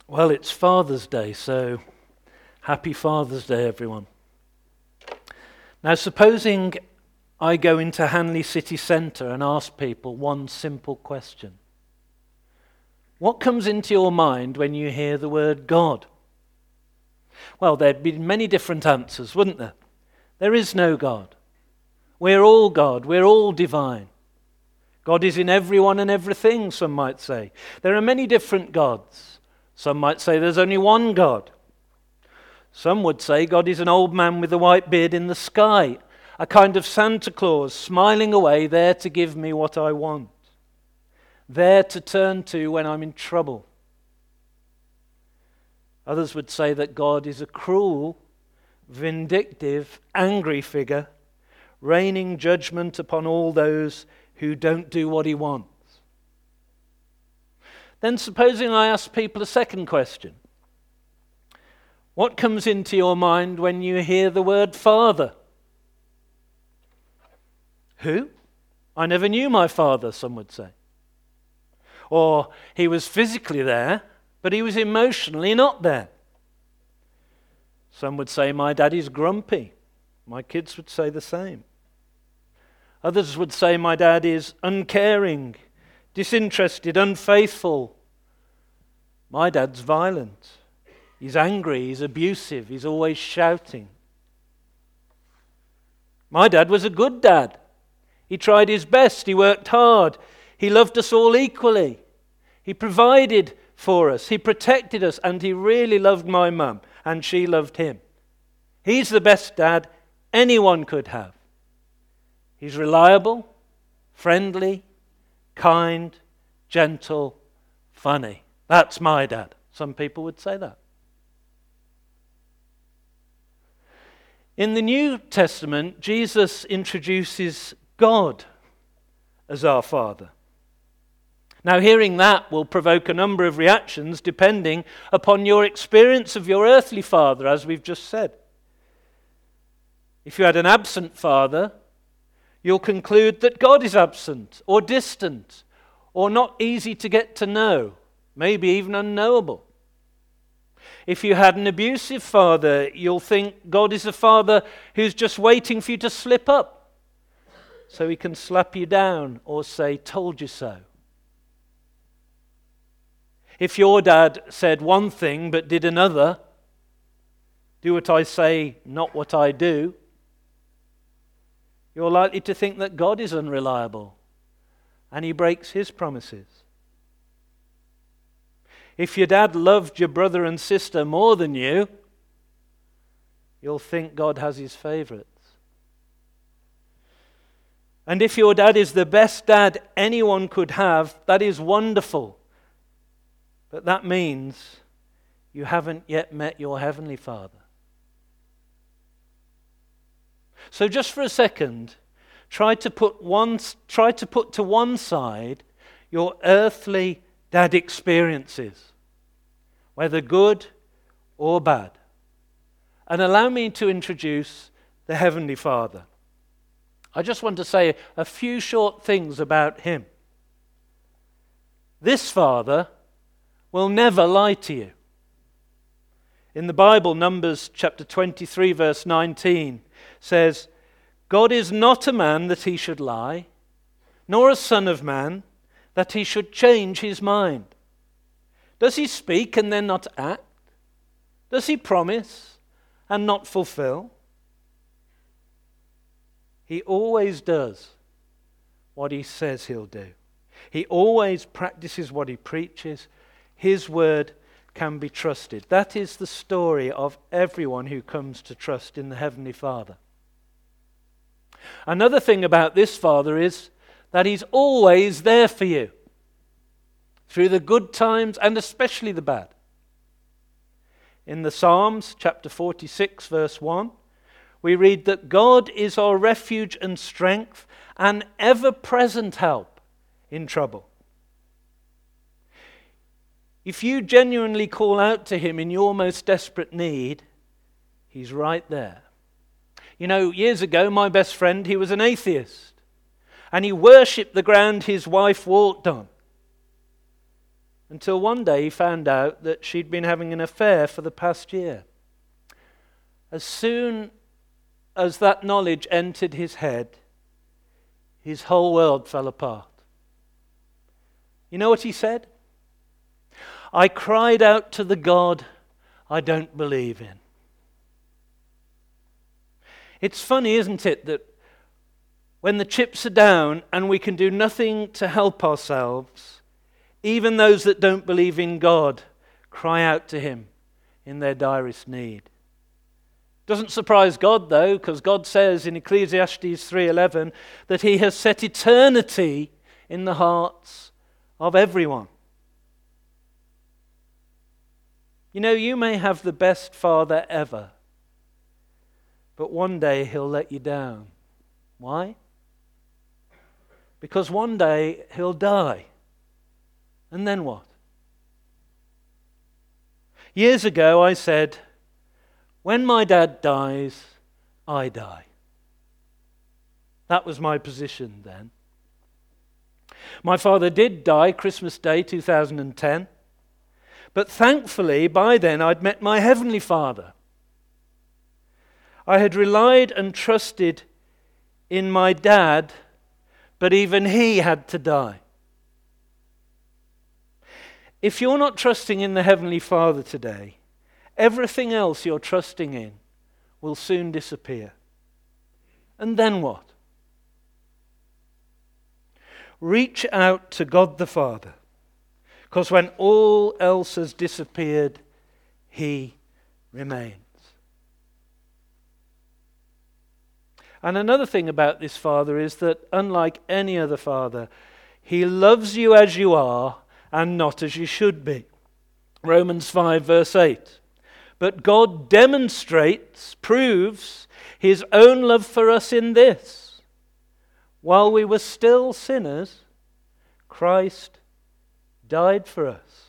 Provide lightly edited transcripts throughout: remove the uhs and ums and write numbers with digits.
Well, it's Father's Day, so happy Father's Day, everyone. Now, supposing I go into Hanley City Centre and ask people one simple question. What comes into your mind when you hear the word God? Well, there'd be many different answers, wouldn't there? There is no God. We're all God. We're all divine. God is in everyone and everything, some might say. There are many different gods. Some might say there's only one God. Some would say God is an old man with a white beard in the sky, a kind of Santa Claus smiling away, there to give me what I want, there to turn to when I'm in trouble. Others would say that God is a cruel, vindictive, angry figure, raining judgment upon all those who don't do what he wants. Then supposing I ask people a second question. What comes into your mind when you hear the word Father? Who? I never knew my father, some would say. Or he was physically there, but he was emotionally not there. Some would say my daddy's grumpy. My kids would say the same. Others would say my dad is uncaring, disinterested, unfaithful. My dad's violent. He's angry, he's abusive, he's always shouting. My dad was a good dad. He tried his best, he worked hard, he loved us all equally. He provided for us, he protected us, and he really loved my mum, and she loved him. He's the best dad anyone could have. He's reliable, friendly, kind, gentle, funny. That's my dad. Some people would say that. In the New Testament, Jesus introduces God as our Father. Now, hearing that will provoke a number of reactions depending upon your experience of your earthly father, as we've just said. If you had an absent father, you'll conclude that God is absent or distant or not easy to get to know, maybe even unknowable. If you had an abusive father, you'll think God is a father who's just waiting for you to slip up so he can slap you down or say, "Told you so." If your dad said one thing but did another, "Do what I say, not what I do," you're likely to think that God is unreliable and he breaks his promises. If your dad loved your brother and sister more than you, you'll think God has his favorites. And if your dad is the best dad anyone could have, that is wonderful. But that means you haven't yet met your heavenly Father. So just for a second, try to put to one side your earthly dad experiences, whether good or bad, and allow me to introduce the Heavenly Father. I just want to say a few short things about him. This Father will never lie to you. In the Bible, Numbers chapter 23, verse 19 says, "God is not a man that he should lie, nor a son of man that he should change his mind. Does he speak and then not act? Does he promise and not fulfill?" He always does what he says he'll do. He always practices what he preaches. His word can be trusted. That is the story of everyone who comes to trust in the Heavenly Father. Another thing about this Father is that he's always there for you, through the good times and especially the bad. In the Psalms, chapter 46, verse 1, we read that God is our refuge and strength, an ever-present help in trouble. If you genuinely call out to him in your most desperate need, he's right there. You know, years ago, my best friend, he was an atheist, and he worshipped the ground his wife walked on. until one day he found out that she'd been having an affair for the past year. As soon as that knowledge entered his head, his whole world fell apart. You know what he said? I cried out to the God I don't believe in. It's funny, isn't it, that when the chips are down and we can do nothing to help ourselves, even those that don't believe in God cry out to him in their direst need. Doesn't surprise God though, because God says in Ecclesiastes 3:11 that he has set eternity in the hearts of everyone. You know, you may have the best father ever, but one day he'll let you down. Why? Because one day he'll die. And then what? Years ago I said, when my dad dies, I die. That was my position then. My father did die Christmas Day 2010, but thankfully by then I'd met my Heavenly Father. I had relied and trusted in my dad, but even he had to die. If you're not trusting in the Heavenly Father today, everything else you're trusting in will soon disappear. And then what? Reach out to God the Father, because when all else has disappeared, he remains. And another thing about this Father is that, unlike any other father, he loves you as you are and not as you should be. Romans 5 verse 8. But God demonstrates, proves his own love for us in this: while we were still sinners, Christ died for us.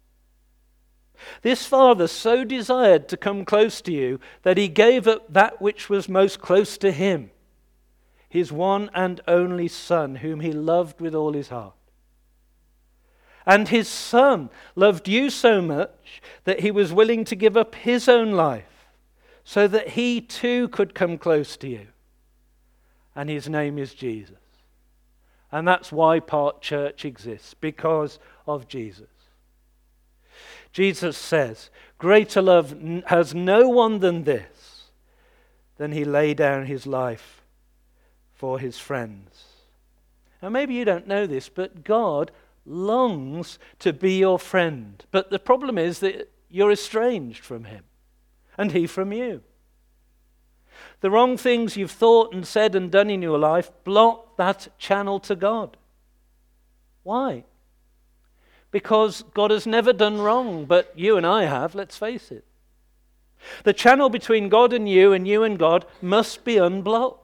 This Father so desired to come close to you that he gave up that which was most close to him, his one and only Son, whom he loved with all his heart. And his Son loved you so much that he was willing to give up his own life so that he too could come close to you. And his name is Jesus. And that's why Park Church exists, because of Jesus. Jesus says, greater love has no one than this, than he lay down his life for his friends. Now maybe you don't know this, but God longs to be your friend. But the problem is that you're estranged from him, and he from you. The wrong things you've thought and said and done in your life block that channel to God. Why? Because God has never done wrong, but you and I have, let's face it. The channel between God and you and God must be unblocked.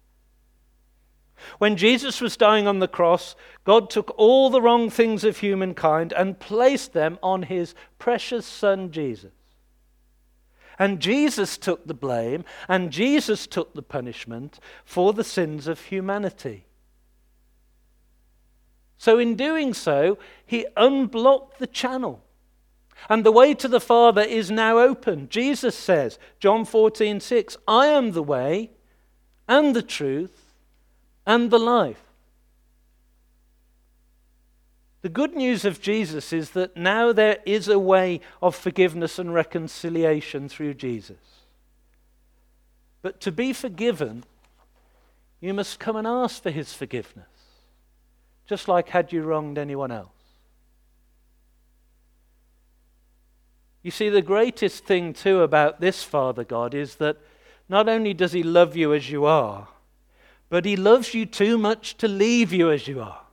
When Jesus was dying on the cross, God took all the wrong things of humankind and placed them on his precious Son, Jesus. And Jesus took the blame, and Jesus took the punishment for the sins of humanity. So in doing so, he unblocked the channel. And the way to the Father is now open. Jesus says, John 14:6, I am the way and the truth and the life. The good news of Jesus is that now there is a way of forgiveness and reconciliation through Jesus. But to be forgiven, you must come and ask for his forgiveness, just like had you wronged anyone else. You see, the greatest thing too about this Father God is that not only does he love you as you are, but he loves you too much to leave you as you are.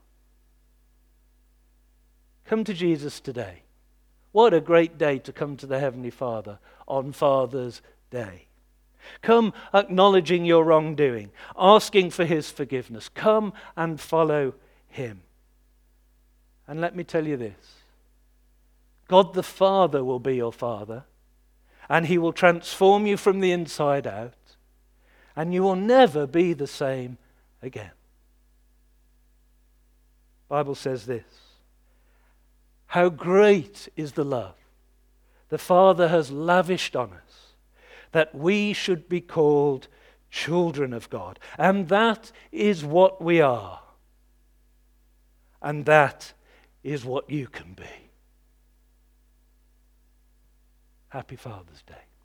Come to Jesus today. What a great day to come to the Heavenly Father on Father's Day. Come acknowledging your wrongdoing, asking for his forgiveness. Come and follow him. And let me tell you this. God the Father will be your Father, and he will transform you from the inside out, and you will never be the same again. The Bible says this: How great is the love the Father has lavished on us, that we should be called children of God. And that is what we are. And that is what you can be. Happy Father's Day.